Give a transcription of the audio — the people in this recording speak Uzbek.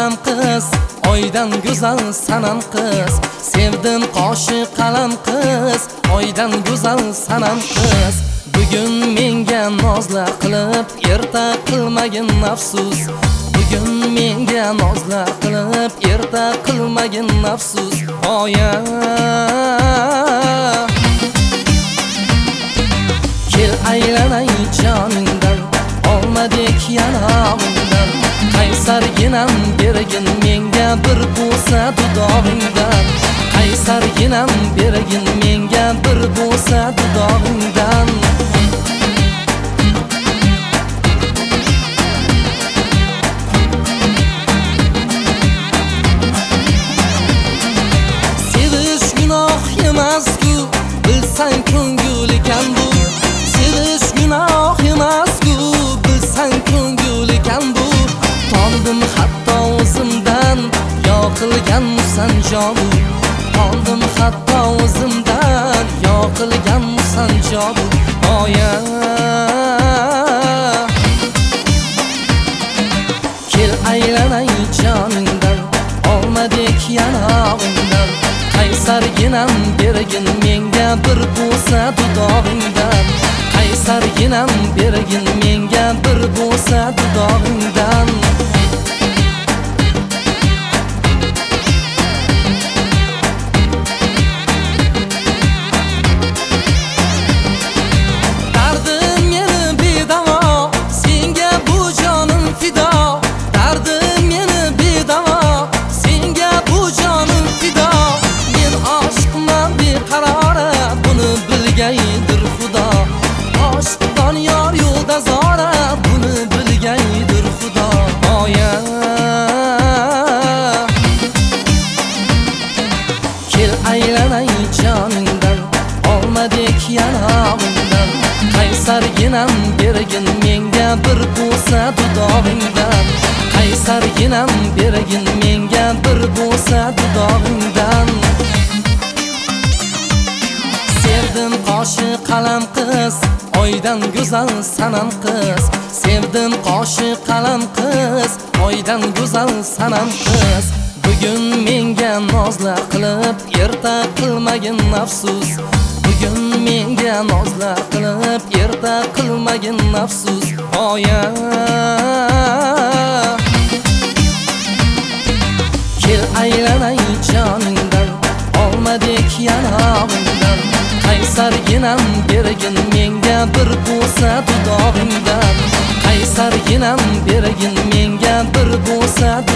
qalam qiz, oydan go'zal sanam qiz. Sevdim qoshi qalam qiz, oydan go'zal sanam qiz. Bugun menga nozla qilib, erta qilmagin afsus. Bugun menga nozla qilib, erta qilmagin afsus. Oya kel aylanay joningdan, olmadik yanog'ingdan. Qaysarginam bergin menga bir bo'sa dudog'ingdan. Qaysarginam bergin menga bir bo'sa dudog'ingdan. Sevish gunoh emas-ku, bilsang ko'ngil ekan bu. Sevish gunoh emas-ku, bilsang ko'ngil ekan bu. Tondim hatto o'zimdan, yoqilganmisan jobu. Tondim hatto o'zimdan, yoqilganmisan jobu. Oya kel aylanay joningdan, olmadik yanog'ingdan. Qaysarginam bergin menga bir bo'sa dudog'ingdan. Qaysarginam bergin menga bir bo'sa dudog'ingdan. Dardim meni bedavo, senga bu jonim fido. Dardim meni bedavo, senga bu jonim fido. Men oshiqman beqarora, buni bilgaydir Xudo. Oshiqdan yor yo'lda zora, buni bilgaydir Xudo. Oya kel aylanay joningdan, olmadik yanog'ingdan. Qaysarginam bergin menga bir bo'sa dudog'ingdan. Qaysarginam bergin menga bir bo'sa dudog'ingdan. Sevdim qoshi qalam qiz, oydan go'zal sanam qiz. Sevdim qoshi qalam qiz, oydan go'zal sanam qiz. Bugun menga nozla qilib, erta qilmagin afsus. Bugun menga nozla qilib, erta qilmagin afsus. Oya kel aylanay joningdan, olmadik yanog'ingdan. Qaysarginam bergin menga bir bo'sa dudog'ingdan. Qaysarginam bergin menga bir bo'sa